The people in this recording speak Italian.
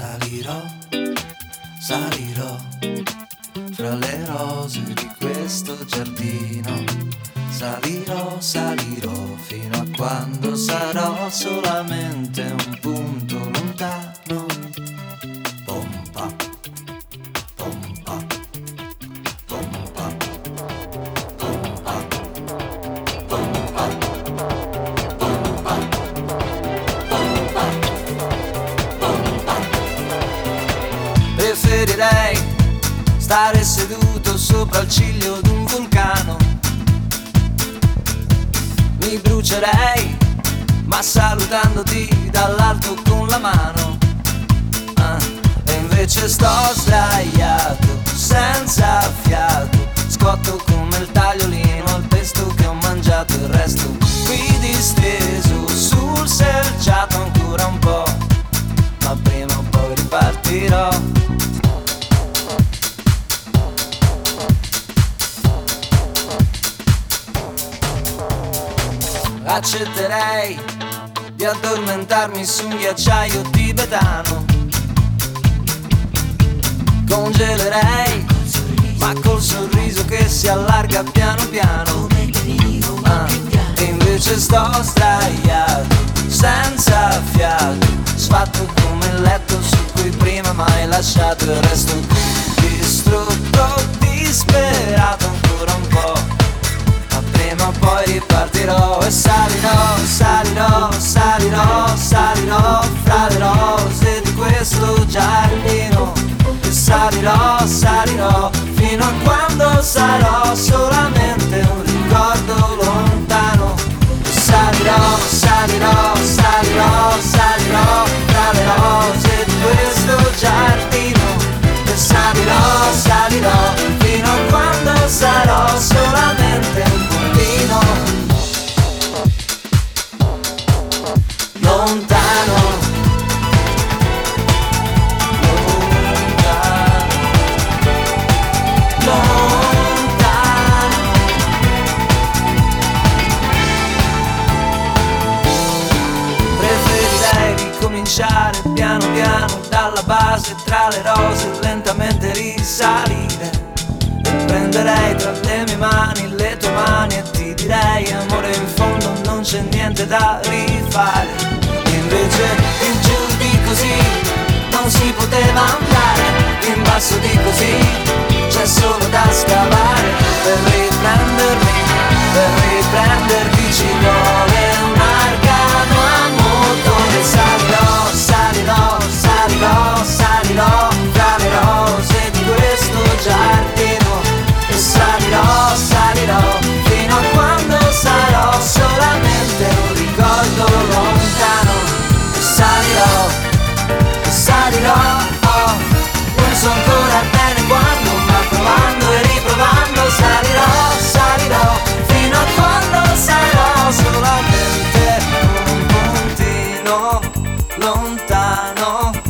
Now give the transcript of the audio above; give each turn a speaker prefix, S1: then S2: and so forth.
S1: Salirò, salirò fra le rose di questo giardino. Salirò, salirò fino a quando sarò solamente un punto lontano. Pompa, pompa, pompa, pompa, pompa, pompa, pompa, pompa. Preferirei stare seduto sopra il ciglio di un vulcano. Mi brucerei, ma salutandoti dall'alto con la mano. E invece sto sdraiato, senza fiato, scotto come il tagliolino al pesto che ho mangiato. Il resto qui disteso sul selciato ancora un po', ma prima o poi ripartirò. Accetterei di addormentarmi su un ghiacciaio tibetano. Congelerei, ma col sorriso che si allarga piano piano. E invece sto sdraiato, senza fiato, sfatto come il letto su cui prima m'hai lasciato. Il resto qui distrutto, disperato ancora un po', prima o poi ripartirò. E salirò, salirò, salirò, salirò fra le rose di questo giardino. E salirò, salirò fino a quando sarò solamente un ricordo lontano. E salirò, salirò, salirò, salirò fra le rose di questo giardino. E salirò, salirò fino a quando sarò solamente un puntino lontano. Ricominciare piano piano dalla base tra le rose, lentamente risalire. E prenderei tra le mie mani le tue mani e ti direi: amore, in fondo non c'è niente da rifare. E invece in giù di così non si poteva andare, in basso di così c'è solo da scavare. Per riprendermi, per riprenderti ci vuole un arcano a motore. Salirò, salirò, salirò, salirò fra le rose di questo giardino. E salirò, salirò fino a quando sarò solamente un ricordo lontano. E salirò, oh, non so ancora bene quando, ma provando e riprovando salirò, salirò fino a quando sarò solamente un puntino lontano.